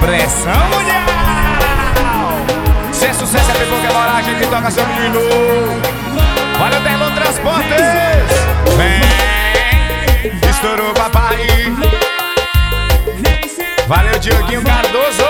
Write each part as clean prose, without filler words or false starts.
Pressão mundial. Se é sucesso é bem porque morar, a gente toca seu menino. Valeu, Delon Transportes. Vem, estourou papai. Valeu, Dioguinho Cardoso.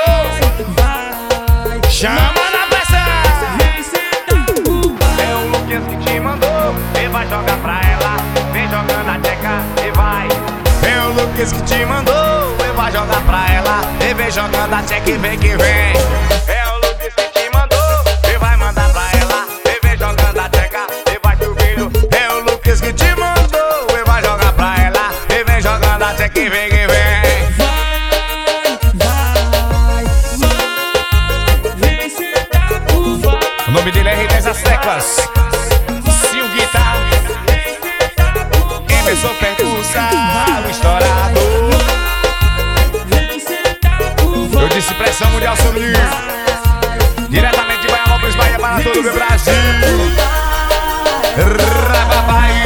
Chama na pressão. É o Lucas que te mandou, e vai jogar pra ela. Vem jogando a tcheca e vai. É o Lucas que te mandou, e vai jogar pra ela. E vem jogando a tcheca e vem que vem. É o Lucas que te mandou, e vai mandar pra ela. E vem jogando a tcheca e vai subindo. É o Lucas que te mandou, e vai jogar pra ela. E vem jogando a tcheca e vem que vem. O nome dele é R10 as teclas. Sil Guitar, Emerson Percussa, o estourador. Eu disse pressão mundial sobre diretamente de Baianópolis, Bahia, para todo o meu Brasil. Rababai.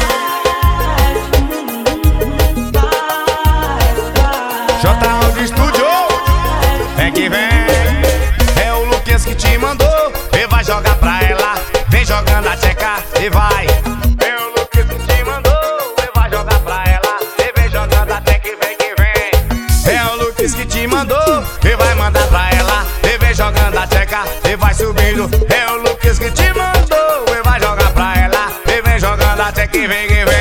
J de estúdio, vem que vem. É o Lucas que te mandou, e vai jogar pra ela. Vem jogando a tcheca e vai. É o Lucas que te mandou, e vai jogar pra ela. E vem jogando a tcheca e vem que vem. É o Lucas que te mandou, e vai mandar pra ela. E vem jogando a tcheca e vai subindo. É o Lucas que te mandou, e vai jogar pra ela. E vem jogando a tcheca e vem que vem.